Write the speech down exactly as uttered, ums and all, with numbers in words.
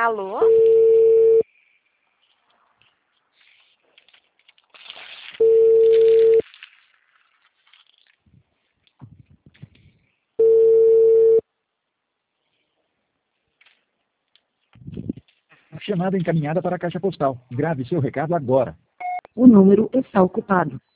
Alô? Chamada encaminhada para a caixa postal. Grave seu recado agora. O número está ocupado.